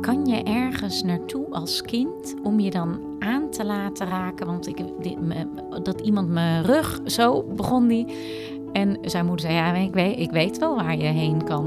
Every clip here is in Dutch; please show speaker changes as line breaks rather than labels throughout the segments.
Kan je ergens naartoe als kind om je dan aan te laten raken? Want dat iemand mijn rug, zo begon die. En zijn moeder zei, ja, ik weet wel waar je heen kan.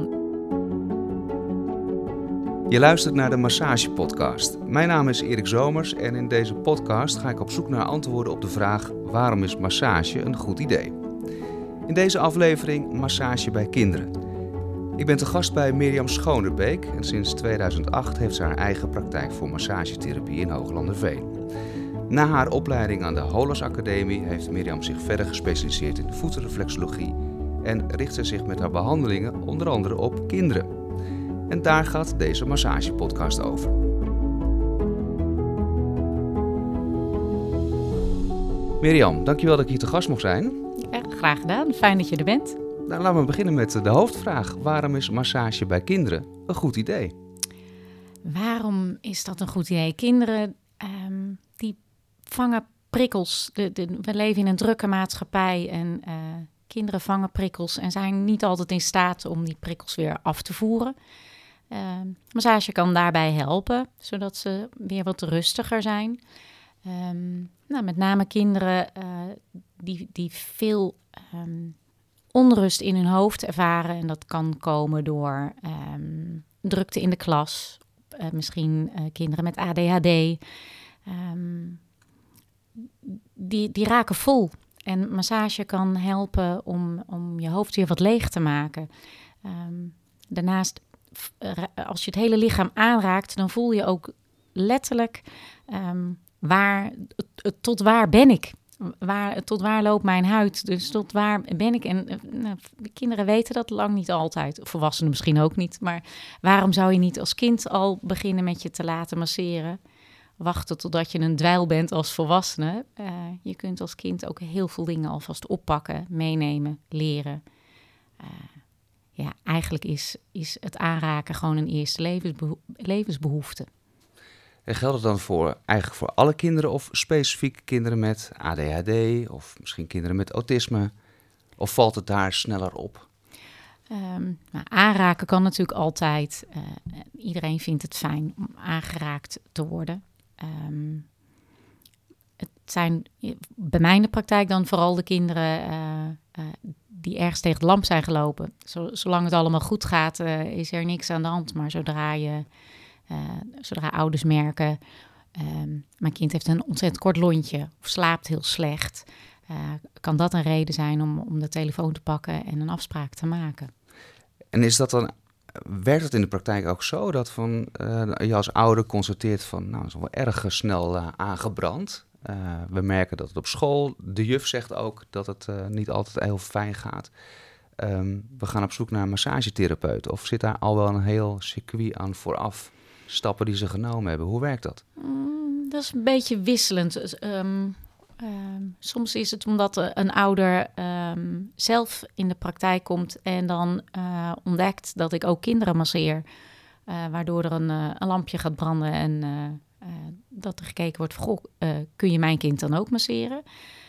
Je luistert naar de Massage Podcast. Mijn naam is Erik Zomers en in deze podcast ga ik op zoek naar antwoorden op de vraag: waarom is massage een goed idee? In deze aflevering massage bij kinderen. Ik ben te gast bij Mirjam Schoonderbeek en sinds 2008 heeft ze haar eigen praktijk voor massagetherapie in Hooglanderveen. Na haar opleiding aan de Holos Academie heeft Mirjam zich verder gespecialiseerd in voetenreflexologie en richt ze zich met haar behandelingen onder andere op kinderen. En daar gaat deze massagepodcast over. Mirjam, dankjewel dat ik hier te gast mocht zijn.
Ja, graag gedaan, fijn dat je er bent.
Nou, laten we beginnen met de hoofdvraag. Waarom is massage bij kinderen een goed idee?
Waarom is dat een goed idee? Kinderen die vangen prikkels. We leven in een drukke maatschappij en kinderen vangen prikkels en zijn niet altijd in staat om die prikkels weer af te voeren. Massage kan daarbij helpen, zodat ze weer wat rustiger zijn. Met name kinderen die veel onrust in hun hoofd ervaren. En dat kan komen door drukte in de klas. Misschien kinderen met ADHD. Die raken vol. En massage kan helpen om je hoofd weer wat leeg te maken. Daarnaast, als je het hele lichaam aanraakt, dan voel je ook letterlijk tot waar ben ik? Tot waar loopt mijn huid? Dus tot waar ben ik? En de kinderen weten dat lang niet altijd. Volwassenen misschien ook niet. Maar waarom zou je niet als kind al beginnen met je te laten masseren? Wachten totdat je een dweil bent als volwassene. Je kunt als kind ook heel veel dingen alvast oppakken, meenemen, leren. Eigenlijk is het aanraken gewoon een eerste levensbehoefte.
En geldt het dan eigenlijk voor alle kinderen of specifiek kinderen met ADHD of misschien kinderen met autisme? Of valt het daar sneller op?
Aanraken kan natuurlijk altijd. Iedereen vindt het fijn om aangeraakt te worden. Het zijn bij mij in de praktijk dan vooral de kinderen die ergens tegen de lamp zijn gelopen. Zolang het allemaal goed gaat, is er niks aan de hand. Maar zodra ouders merken, mijn kind heeft een ontzettend kort lontje of slaapt heel slecht, kan dat een reden zijn om de telefoon te pakken en een afspraak te maken.
En werkt het in de praktijk ook zo dat je als ouder constateert van, dat is wel erg snel aangebrand. We merken dat het op school, de juf zegt ook dat het niet altijd heel fijn gaat. We gaan op zoek naar een massagetherapeut. Of zit daar al wel een heel circuit aan vooraf? Stappen die ze genomen hebben. Hoe werkt dat?
Dat is een beetje wisselend. Soms is het omdat een ouder zelf in de praktijk komt en dan ontdekt dat ik ook kinderen masseer. Waardoor er een lampje gaat branden en dat er gekeken wordt van, kun je mijn kind dan ook masseren?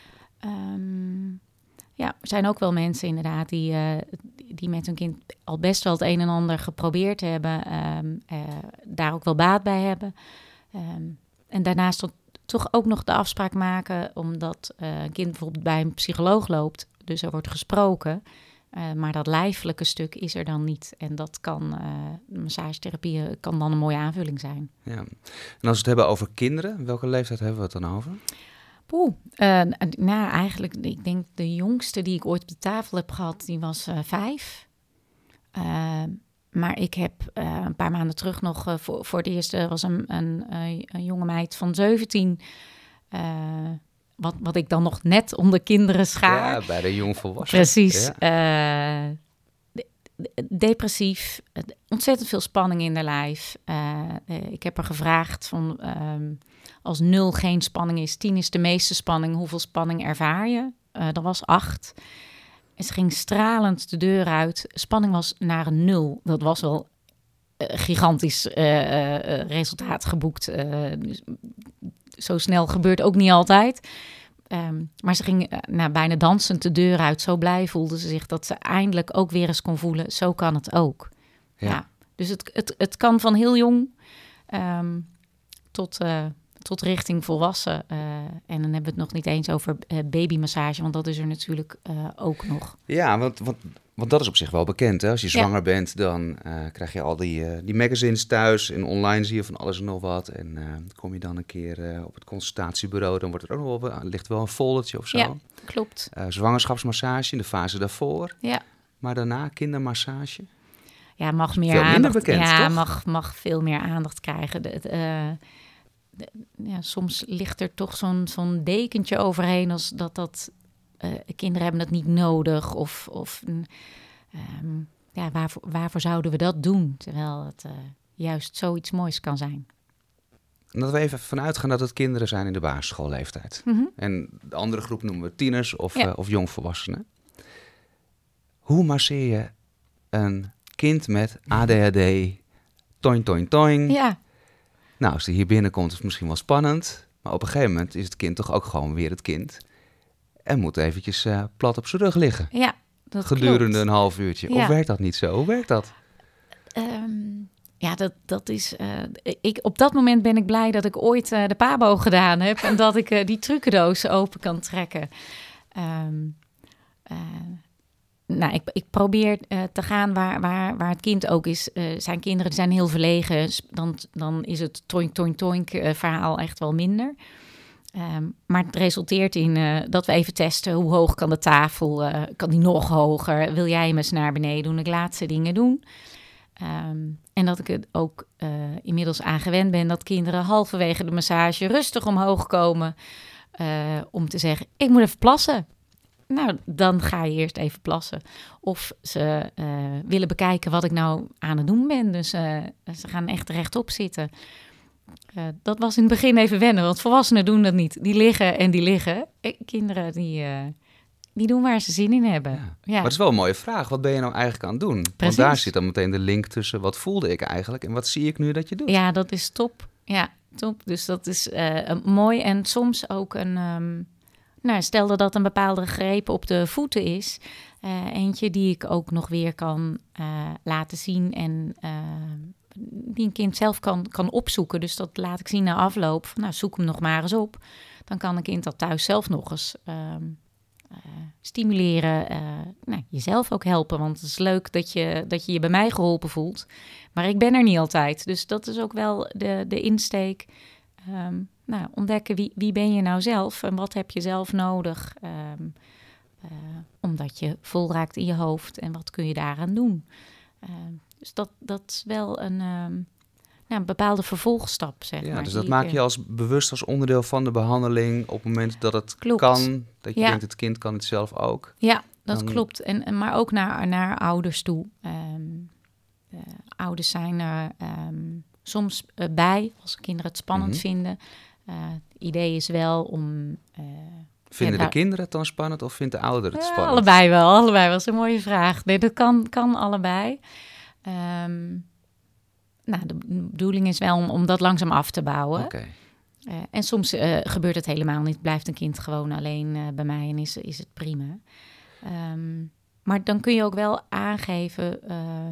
Er zijn ook wel mensen inderdaad die met hun kind al best wel het een en ander geprobeerd hebben. Daar ook wel baat bij hebben. En daarnaast toch ook nog de afspraak maken, omdat een kind bijvoorbeeld bij een psycholoog loopt. Dus er wordt gesproken. Maar dat lijfelijke stuk is er dan niet. En dat kan, massagetherapie kan dan een mooie aanvulling zijn.
Ja. En als we het hebben over kinderen, welke leeftijd hebben we het dan over?
Eigenlijk, ik denk de jongste die ik ooit op de tafel heb gehad, die was 5. Maar ik heb een paar maanden terug nog voor het eerst was een jonge meid van 17. Wat ik dan nog net onder kinderen schaar.
Ja, bij de jongvolwassenen.
Precies.
Ja.
Depressief, ontzettend veel spanning in de lijf. Ik heb er gevraagd van, als 0 geen spanning is, 10 is de meeste spanning. Hoeveel spanning ervaar je? Dat was 8. En ze ging stralend de deur uit. Spanning was naar een 0. Dat was wel gigantisch resultaat geboekt. Dus zo snel gebeurt ook niet altijd. Maar ze ging bijna dansend de deur uit. Zo blij voelde ze zich dat ze eindelijk ook weer eens kon voelen. Zo kan het ook. Ja. Dus het kan van heel jong tot richting volwassen. En dan hebben we het nog niet eens over babymassage, want dat is er natuurlijk ook nog.
Ja, want dat is op zich wel bekend. Hè? Als je zwanger bent, dan krijg je al die magazines thuis. En online zie je van alles en nog wat. En kom je dan een keer op het consultatiebureau, dan wordt er ook nog ligt wel een foldertje of zo.
Ja, klopt.
Zwangerschapsmassage in de fase daarvoor.
Ja.
Maar daarna kindermassage.
Ja, mag meer
veel
aandacht.
Bekend,
ja,
toch?
mag veel meer aandacht krijgen. Soms ligt er toch zo'n dekentje overheen als dat kinderen hebben dat niet nodig. Waarvoor zouden we dat doen? Terwijl het juist zoiets moois kan zijn.
En dat we even vanuit gaan dat het kinderen zijn in de basisschoolleeftijd.
Mm-hmm.
En de andere groep noemen we tieners of jongvolwassenen. Hoe masseer je een kind met ADHD, toing, toing, toing?
Ja.
Nou, als hij hier binnenkomt is het misschien wel spannend. Maar op een gegeven moment is het kind toch ook gewoon weer het kind. En moet eventjes plat op zijn rug liggen.
Ja, dat
gedurende
klopt.
een half uurtje.
Ja.
Of werkt dat niet zo? Hoe werkt dat?
Dat is... op dat moment ben ik blij dat ik ooit de PABO gedaan heb. En dat ik die trucendoos open kan trekken. Ik probeer te gaan waar het kind ook is. Zijn kinderen die zijn heel verlegen. Dan is het toink, toink, toink verhaal echt wel minder. Maar het resulteert in dat we even testen. Hoe hoog kan de tafel? Kan die nog hoger? Wil jij hem eens naar beneden doen? Ik laat ze dingen doen. En dat ik het ook inmiddels aan gewend ben dat kinderen halverwege de massage rustig omhoog komen. Om te zeggen, ik moet even plassen. Nou, dan ga je eerst even plassen. Of ze willen bekijken wat ik nou aan het doen ben. Dus ze gaan echt rechtop zitten. Dat was in het begin even wennen, want volwassenen doen dat niet. Die liggen en die liggen. Kinderen die doen waar ze zin in hebben.
Ja.
Ja.
Maar het is wel een mooie vraag. Wat ben je nou eigenlijk aan het doen?
Precies.
Want daar zit dan meteen de link tussen wat voelde ik eigenlijk en wat zie ik nu dat je doet.
Ja, dat is top. Ja, top. Dus dat is mooi en soms ook een... stel dat dat een bepaalde greep op de voeten is. Eentje die ik ook nog weer kan laten zien en die een kind zelf kan opzoeken. Dus dat laat ik zien na afloop. Van, zoek hem nog maar eens op. Dan kan een kind dat thuis zelf nog eens stimuleren. Jezelf ook helpen. Want het is leuk dat je je bij mij geholpen voelt. Maar ik ben er niet altijd. Dus dat is ook wel de insteek. Ontdekken wie ben je nou zelf en wat heb je zelf nodig. Omdat je vol raakt in je hoofd en wat kun je daaraan doen. Dus dat is wel een bepaalde vervolgstap, zeg maar.
Ja, dus dat maak je als bewust als onderdeel van de behandeling op het moment dat het
klopt.
kan. Dat je denkt, het kind kan het zelf ook.
Ja, dat klopt. Maar ook naar ouders toe. Ouders zijn er soms bij als kinderen het spannend vinden. Het idee is wel om...
Vinden de kinderen het dan spannend of vindt de ouder het spannend?
Allebei wel. Dat is een mooie vraag. Nee, dat kan allebei. De bedoeling is wel om dat langzaam af te bouwen.
Okay.
En soms gebeurt het helemaal niet. Blijft een kind gewoon alleen bij mij en is het prima. Maar dan kun je ook wel aangeven...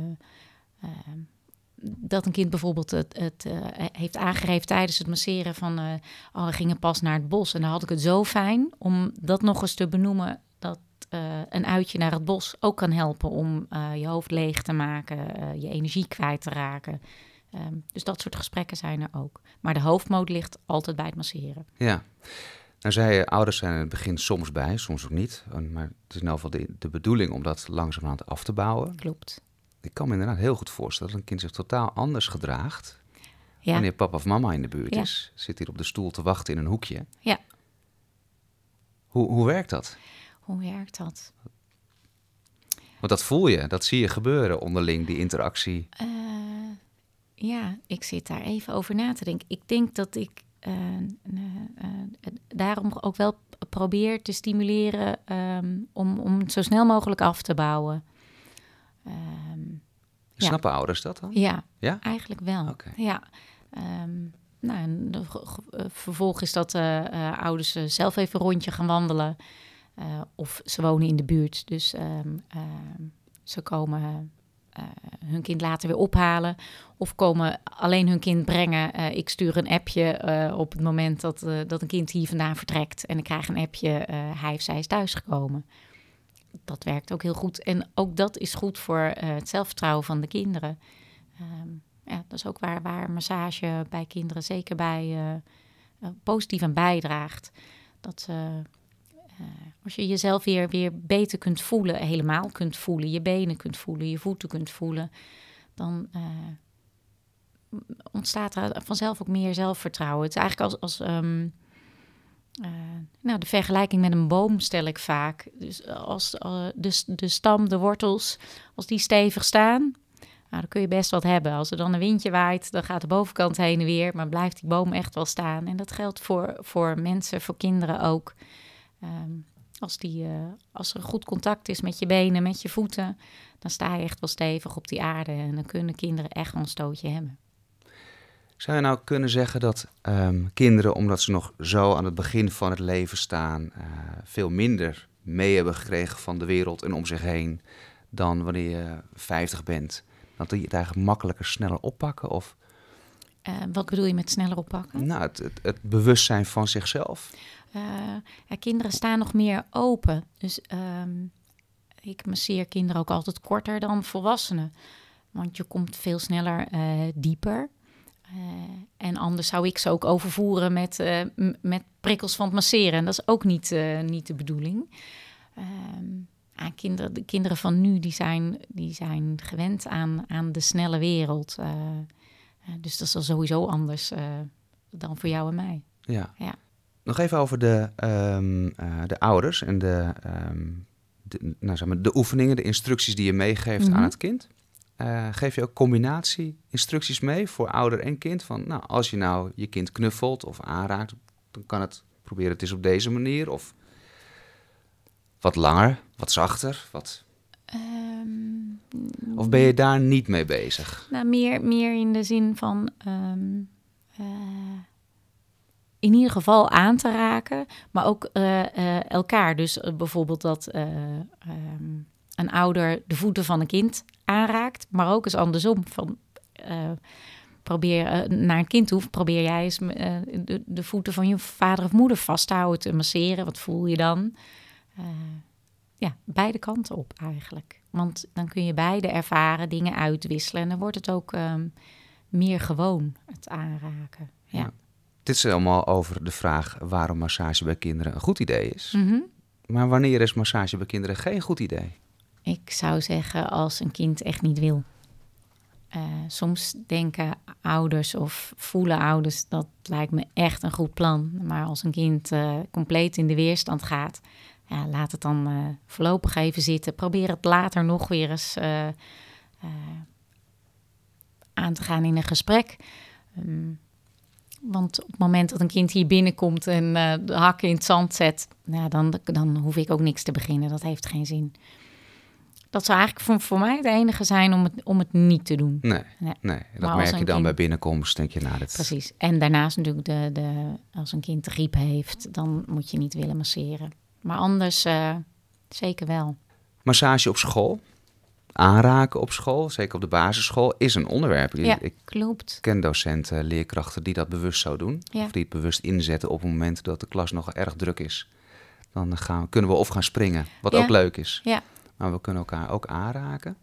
dat een kind bijvoorbeeld het heeft aangegeven tijdens het masseren van... we gingen pas naar het bos. En dan had ik het zo fijn om dat nog eens te benoemen... dat een uitje naar het bos ook kan helpen om je hoofd leeg te maken... je energie kwijt te raken. Dus dat soort gesprekken zijn er ook. Maar de hoofdmoot ligt altijd bij het masseren.
Ja. Nou zei je, ouders zijn in het begin soms bij, soms ook niet. Maar het is in ieder geval de bedoeling om dat langzamerhand af te bouwen.
Klopt.
Ik kan me inderdaad heel goed voorstellen dat een kind zich totaal anders gedraagt.
Ja.
Wanneer papa of mama in de buurt is. Zit hier op de stoel te wachten in een hoekje.
Ja.
Hoe werkt dat?
Hoe werkt dat?
Want dat voel je, dat zie je gebeuren onderling, die interactie.
Ik zit daar even over na te denken. Ik denk dat ik daarom ook wel probeer te stimuleren om het zo snel mogelijk af te bouwen.
Snappen ouders dat dan?
Ja, eigenlijk wel.
Okay.
Ja. Vervolg is dat ouders zelf even een rondje gaan wandelen. Of ze wonen in de buurt, dus ze komen hun kind later weer ophalen. Of komen alleen hun kind brengen. Ik stuur een appje op het moment dat een kind hier vandaan vertrekt. En ik krijg een appje, hij of zij is thuisgekomen. Dat werkt ook heel goed. En ook dat is goed voor het zelfvertrouwen van de kinderen. Dat is ook waar massage bij kinderen zeker bij positief aan bijdraagt. Dat als je jezelf weer beter kunt voelen, helemaal kunt voelen, je benen kunt voelen, je voeten kunt voelen, dan ontstaat er vanzelf ook meer zelfvertrouwen. Het is eigenlijk als de vergelijking met een boom stel ik vaak. Dus als de stam, de wortels, als die stevig staan, dan kun je best wat hebben. Als er dan een windje waait, dan gaat de bovenkant heen en weer, maar blijft die boom echt wel staan. En dat geldt voor mensen, voor kinderen ook. Als er goed contact is met je benen, met je voeten, dan sta je echt wel stevig op die aarde. En dan kunnen kinderen echt wel een stootje hebben.
Zou je nou kunnen zeggen dat kinderen, omdat ze nog zo aan het begin van het leven staan, veel minder mee hebben gekregen van de wereld en om zich heen dan wanneer je 50 bent? Dat die het eigenlijk makkelijker, sneller oppakken? Of
Wat bedoel je met sneller oppakken?
Nou, het bewustzijn van zichzelf.
Kinderen staan nog meer open. Dus ik masseer kinderen ook altijd korter dan volwassenen. Want je komt veel sneller dieper. En anders zou ik ze ook overvoeren met prikkels van het masseren. En dat is ook niet de bedoeling. De kinderen van nu die zijn gewend aan de snelle wereld. Dus dat is al sowieso anders dan voor jou en mij.
Ja.
Ja.
Nog even over de ouders en de oefeningen, de instructies die je meegeeft aan het kind. Geef je ook combinatie-instructies mee voor ouder en kind? Van, als je nou je kind knuffelt of aanraakt, dan kan het proberen het eens op deze manier. Of wat langer, wat zachter, Of ben je daar niet mee bezig?
Nou, meer in de zin van in ieder geval aan te raken, maar ook elkaar. Dus bijvoorbeeld dat een ouder de voeten van een kind aanraakt, maar ook eens andersom. Probeer naar een kind toe, probeer jij eens de voeten van je vader of moeder vast te houden, te masseren. Wat voel je dan? Beide kanten op eigenlijk. Want dan kun je beide ervaren, dingen uitwisselen. En dan wordt het ook meer gewoon, het aanraken. Ja.
Dit is allemaal over de vraag waarom massage bij kinderen een goed idee is.
Mm-hmm.
Maar wanneer is massage bij kinderen geen goed idee?
Ik zou zeggen als een kind echt niet wil. Soms denken ouders of voelen ouders, dat lijkt me echt een goed plan. Maar als een kind compleet in de weerstand gaat, laat het dan voorlopig even zitten. Probeer het later nog weer eens aan te gaan in een gesprek. Want op het moment dat een kind hier binnenkomt en de hakken in het zand zet, dan hoef ik ook niks te beginnen. Dat heeft geen zin. Dat zou eigenlijk voor mij het enige zijn om het niet te doen.
Nee, dat merk je dan bij binnenkomst, denk je.
Precies. En daarnaast natuurlijk, als een kind de griep heeft, dan moet je niet willen masseren. Maar anders zeker wel.
Massage op school, aanraken op school, zeker op de basisschool, is een onderwerp. Ik
klopt.
ken docenten, leerkrachten die dat bewust zo doen. Ja. Of die het bewust inzetten op het moment dat de klas nog erg druk is. Dan kunnen we of gaan springen, wat ook leuk is.
Ja.
Maar we kunnen elkaar ook aanraken.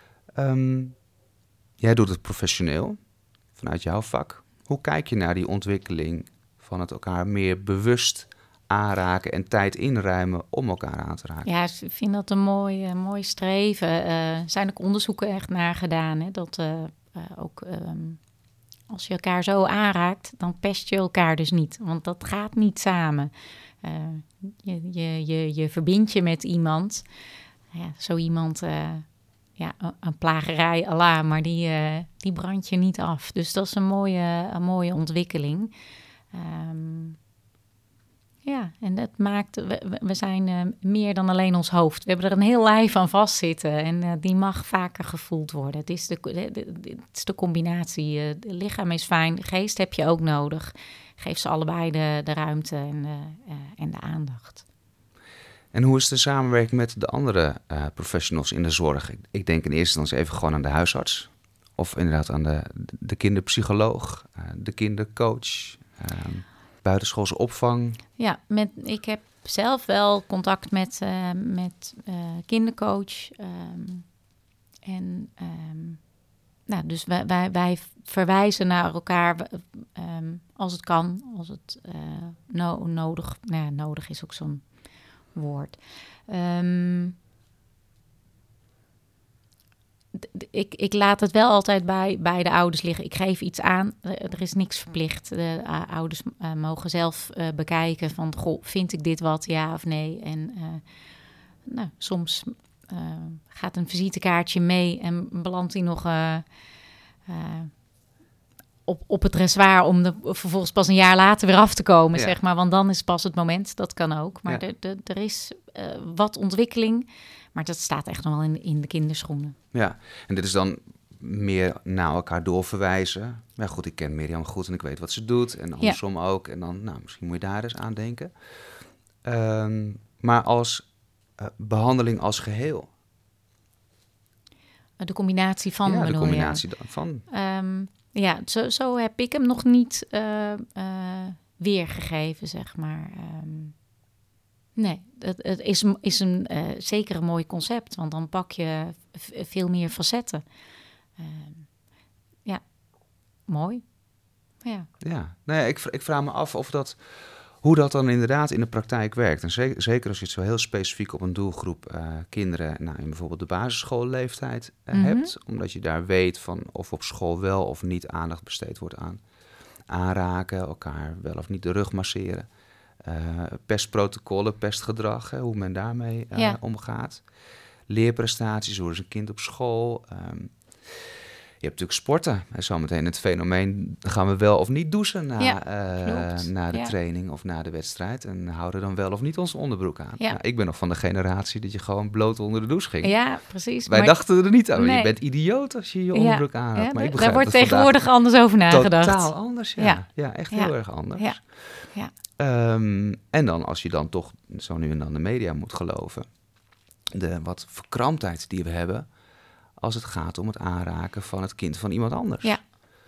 Jij doet het professioneel, vanuit jouw vak. Hoe kijk je naar die ontwikkeling van het elkaar meer bewust aanraken en tijd inruimen om elkaar aan te raken?
Ja, ik vind dat een mooi streven. Er zijn ook onderzoeken echt naar gedaan. Hè, dat als je elkaar zo aanraakt, dan pest je elkaar dus niet. Want dat gaat niet samen. Je verbindt je met iemand. Ja, zo iemand, een plagerij Allah, maar die brandt je niet af. Dus dat is een mooie ontwikkeling. En dat maakt, we zijn meer dan alleen ons hoofd. We hebben er een heel lijf aan vastzitten en die mag vaker gevoeld worden. Het is de combinatie. Het lichaam is fijn, de geest heb je ook nodig. Geef ze allebei de ruimte en de aandacht.
En hoe is de samenwerking met de andere professionals in de zorg? Ik denk in eerste instantie even gewoon aan de huisarts. Of inderdaad aan de kinderpsycholoog, de kindercoach, buitenschoolse opvang.
Ja, ik heb zelf wel contact met kindercoach. Dus wij verwijzen naar elkaar als het kan, als het nodig... Nou ja, nodig is ook zo'n woord. Ik laat het wel altijd bij de ouders liggen. Ik geef iets aan. Er is niks verplicht. De ouders mogen zelf bekijken van... Goh, vind ik dit wat, ja of nee? En soms gaat een visitekaartje mee... en belandt hij nog op het dressoir... om vervolgens pas een jaar later weer af te komen, zeg maar. Want dan is pas het moment. Dat kan ook. Maar er is wat ontwikkeling... Maar dat staat echt nog wel in de kinderschoenen.
Ja, en dit is dan meer naar elkaar doorverwijzen. Maar goed, ik ken Mirjam goed en ik weet wat ze doet. En andersom ook. En dan, misschien moet je daar eens aan denken. Maar als behandeling als geheel.
De combinatie van,
ja, de combinatie van.
Zo heb ik hem nog niet weergegeven, zeg maar. Nee, het is zeker een mooi concept, want dan pak je veel meer facetten. Mooi.
Ja. Nee, ik vraag me af hoe dat dan inderdaad in de praktijk werkt. En zeker als je het zo heel specifiek op een doelgroep kinderen... in bijvoorbeeld de basisschoolleeftijd hebt. Omdat je daar weet van of op school wel of niet aandacht besteed wordt aan aanraken... elkaar wel of niet de rug masseren... pestprotocollen, pestgedrag, hoe men daarmee omgaat. Leerprestaties, hoe is een kind op school. Je hebt natuurlijk sporten. En zometeen het fenomeen, gaan we wel of niet douchen na de training of na de wedstrijd. En houden dan wel of niet onze onderbroek aan.
Ja.
Nou, ik ben nog van de generatie dat je gewoon bloot onder de douche ging.
Ja, precies.
Wij dachten er niet aan.
Nee.
Je bent idioot als je onderbroek aan had. Maar ik begrijp
daar wordt tegenwoordig anders over nagedacht.
Totaal anders, ja. Ja, echt heel erg anders.
Ja.
En dan als je dan toch zo nu en dan de media moet geloven... de wat verkramptheid die we hebben... als het gaat om het aanraken van het kind van iemand anders.
Ja.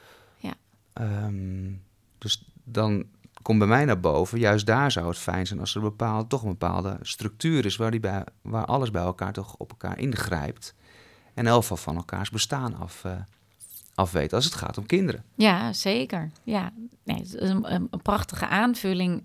Dus dan komt bij mij naar boven... juist daar zou het fijn zijn als er een bepaalde structuur is... waar alles bij elkaar toch op elkaar ingrijpt... en in elk geval van elkaars bestaan af weet als het gaat om kinderen.
Ja, zeker. Ja, nee, het is een prachtige aanvulling.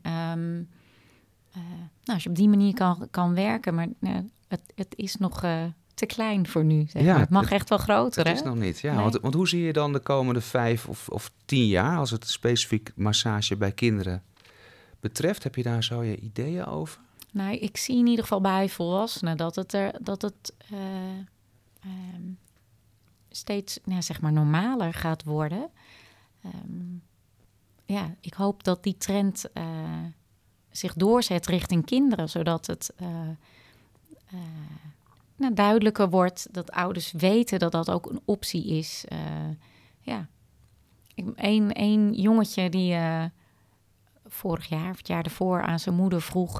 Als je op die manier kan werken, maar het is nog te klein voor nu. Zeg maar. Het mag echt wel groter.
Het is nog niet, ja. Nee. Want hoe zie je dan de komende 5 of 10 jaar... als het specifiek massage bij kinderen betreft? Heb je daar zo je ideeën over?
Nou, ik zie in ieder geval bij volwassenen dat het steeds zeg maar normaler gaat worden. Ik hoop dat die trend zich doorzet richting kinderen, zodat het duidelijker wordt dat ouders weten dat dat ook een optie is. Een jongetje die vorig jaar of het jaar ervoor aan zijn moeder vroeg...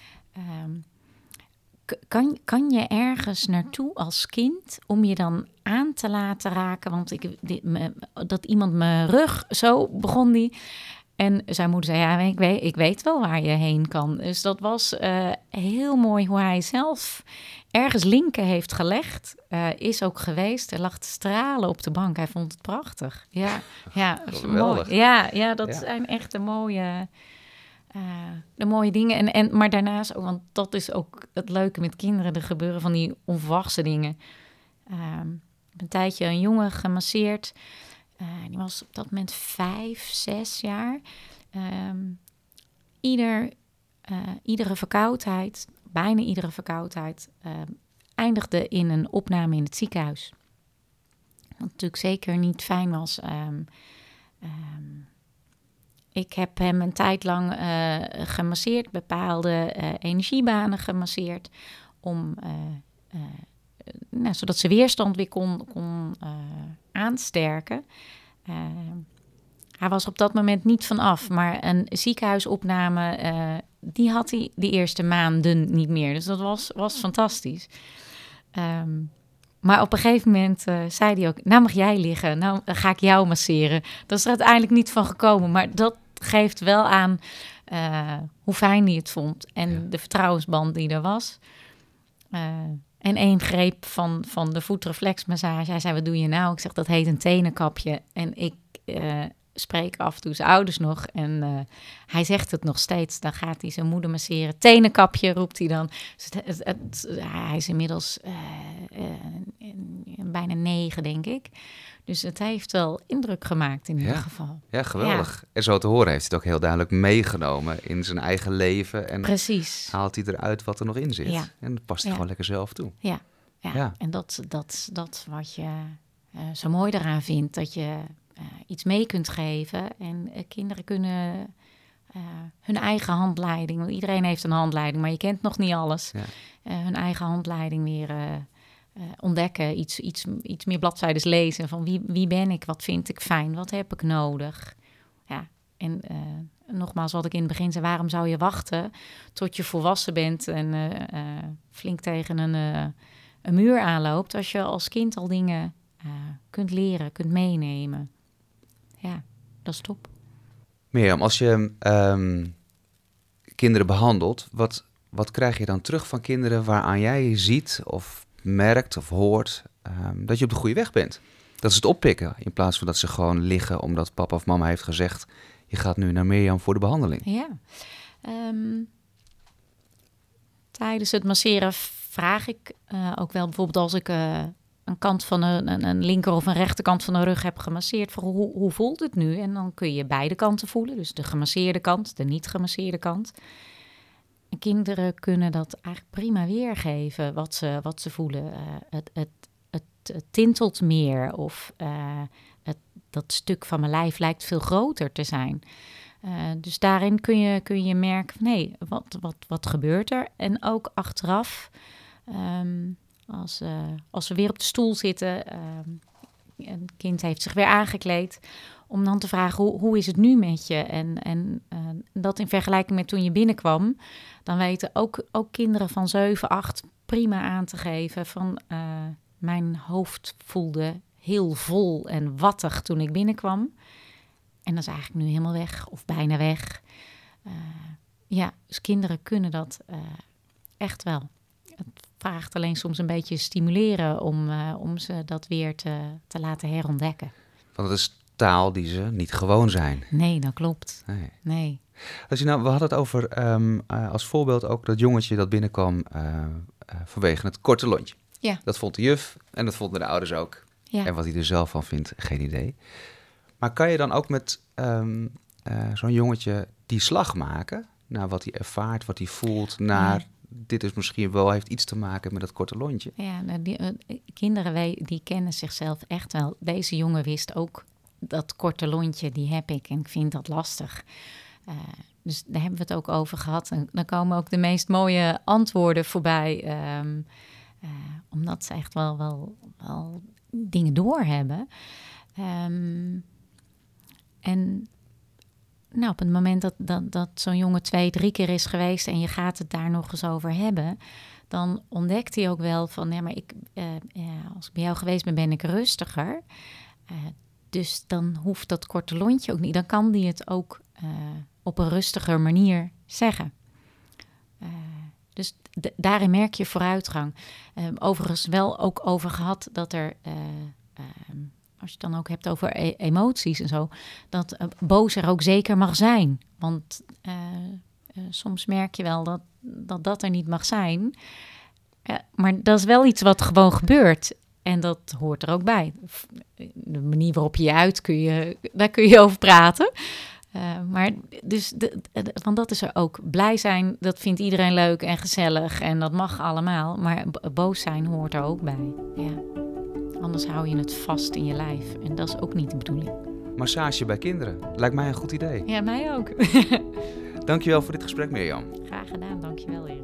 Kan je ergens naartoe als kind om je dan aan te laten raken? Want dat iemand mijn rug, zo begon die. En zijn moeder zei, ja, ik weet wel waar je heen kan. Dus dat was heel mooi hoe hij zelf ergens linken heeft gelegd. Is ook geweest. Hij lag te stralen op de bank. Hij vond het prachtig. Ja, dat is mooi. Ja, dat zijn echt de mooie dingen. Maar daarnaast ook, want dat is ook het leuke met kinderen. Er gebeuren van die onverwachte dingen. Ik heb een tijdje een jongen gemasseerd. Die was op dat moment 5, 6 jaar. Iedere verkoudheid, bijna iedere verkoudheid... eindigde in een opname in het ziekenhuis. Wat natuurlijk zeker niet fijn was... Ik heb hem een tijd lang gemasseerd, bepaalde energiebanen gemasseerd, zodat ze weerstand weer kon aansterken. hij was op dat moment niet vanaf. Maar een ziekenhuisopname, die had hij de eerste maanden niet meer. Dus dat was fantastisch. Maar op een gegeven moment zei hij ook, nou mag jij liggen, nou ga ik jou masseren. Dat is er uiteindelijk niet van gekomen, maar dat geeft wel aan hoe fijn hij het vond. En de vertrouwensband die er was. En 1 greep van de voetreflexmassage. Hij zei, wat doe je nou? Ik zeg, dat heet een tenenkapje. En ik spreek af en toe zijn ouders nog. En hij zegt het nog steeds. Dan gaat hij zijn moeder masseren. Tenenkapje, roept hij dan. Dus hij is inmiddels bijna 9, denk ik. Dus het heeft wel indruk gemaakt in ieder geval.
Ja, geweldig. Ja. En zo te horen heeft hij het ook heel duidelijk meegenomen in zijn eigen leven. En
precies.
Haalt hij eruit wat er nog in zit.
Ja.
En dat past hij gewoon lekker zelf toe.
Ja. En dat wat je zo mooi eraan vindt. Dat je iets mee kunt geven. En kinderen kunnen hun eigen handleiding. Want iedereen heeft een handleiding, maar je kent nog niet alles. Ja. Hun eigen handleiding weer ontdekken. Iets meer bladzijdes lezen. Van wie ben ik? Wat vind ik fijn? Wat heb ik nodig? Ja, en nogmaals wat ik in het begin zei. Waarom zou je wachten tot je volwassen bent en flink tegen een muur aanloopt, als je als kind al dingen kunt leren, kunt meenemen? Ja, dat is top.
Mirjam, als je kinderen behandelt, wat krijg je dan terug van kinderen waaraan jij ziet of merkt of hoort dat je op de goede weg bent? Dat is het oppikken, in plaats van dat ze gewoon liggen omdat papa of mama heeft gezegd, je gaat nu naar Mirjam voor de behandeling.
Ja. Tijdens het masseren vraag ik ook wel bijvoorbeeld als ik een kant van een linker of een rechterkant van de rug heb gemasseerd, voor hoe voelt het nu? En dan kun je beide kanten voelen, dus de gemasseerde kant, de niet gemasseerde kant. En kinderen kunnen dat eigenlijk prima weergeven, wat ze voelen. Het tintelt meer of dat stuk van mijn lijf lijkt veel groter te zijn. Dus daarin kun je merken van, nee, wat gebeurt er? En ook achteraf, als we weer op de stoel zitten, een kind heeft zich weer aangekleed, om dan te vragen, hoe is het nu met je? En dat in vergelijking met toen je binnenkwam, dan weten ook kinderen van 7, 8 prima aan te geven van, mijn hoofd voelde heel vol en wattig toen ik binnenkwam. En dat is eigenlijk nu helemaal weg of bijna weg. Dus kinderen kunnen dat echt wel. Het vraagt alleen soms een beetje stimuleren om ze dat weer te laten herontdekken.
Want het is taal die ze niet gewoon zijn.
Nee, dat klopt. Nee.
We hadden het over als voorbeeld ook dat jongetje dat binnenkwam vanwege het korte lontje.
Ja.
Dat vond de juf en dat vonden de ouders ook. Ja. En wat hij er zelf van vindt, geen idee. Maar kan je dan ook met zo'n jongetje die slag maken naar wat hij ervaart, wat hij voelt, naar dit is misschien wel, heeft iets te maken met dat korte lontje?
Ja, kinderen die kennen zichzelf echt wel. Deze jongen wist ook dat korte lontje, die heb ik en ik vind dat lastig. Dus daar hebben we het ook over gehad. En dan komen ook de meest mooie antwoorden voorbij. Omdat ze echt wel dingen doorhebben. En op het moment dat zo'n jongen 2, 3 keer is geweest en je gaat het daar nog eens over hebben, dan ontdekt hij ook wel van, ja, maar als ik bij jou geweest ben ik rustiger. Dus dan hoeft dat korte lontje ook niet. Dan kan hij het ook op een rustiger manier zeggen. Dus daarin merk je vooruitgang. Overigens wel ook over gehad dat er, als je het dan ook hebt over emoties en zo, dat boos er ook zeker mag zijn. Want soms merk je wel dat er niet mag zijn. Maar dat is wel iets wat gewoon gebeurt. En dat hoort er ook bij. De manier waarop je uit, daar kun je over praten. Maar dus, want dat is er ook. Blij zijn, dat vindt iedereen leuk en gezellig. En dat mag allemaal. Maar boos zijn hoort er ook bij. Ja. Anders hou je het vast in je lijf. En dat is ook niet de bedoeling.
Massage bij kinderen. Lijkt mij een goed idee.
Ja, mij ook.
Dankjewel voor dit gesprek, Mirjam.
Graag gedaan, dankjewel, Erik.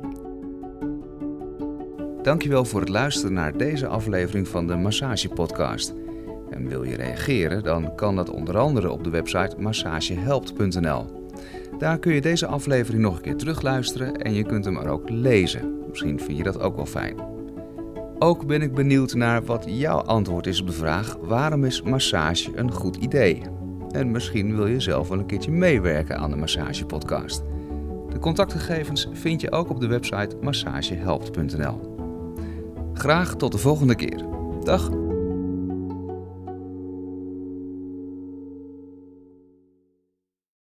Dankjewel voor het luisteren naar deze aflevering van de Massage Podcast. En wil je reageren, dan kan dat onder andere op de website massagehelpt.nl. Daar kun je deze aflevering nog een keer terugluisteren en je kunt hem er ook lezen. Misschien vind je dat ook wel fijn. Ook ben ik benieuwd naar wat jouw antwoord is op de vraag: waarom is massage een goed idee? En misschien wil je zelf wel een keertje meewerken aan de Massagepodcast. De contactgegevens vind je ook op de website massagehelpt.nl. Graag tot de volgende keer. Dag!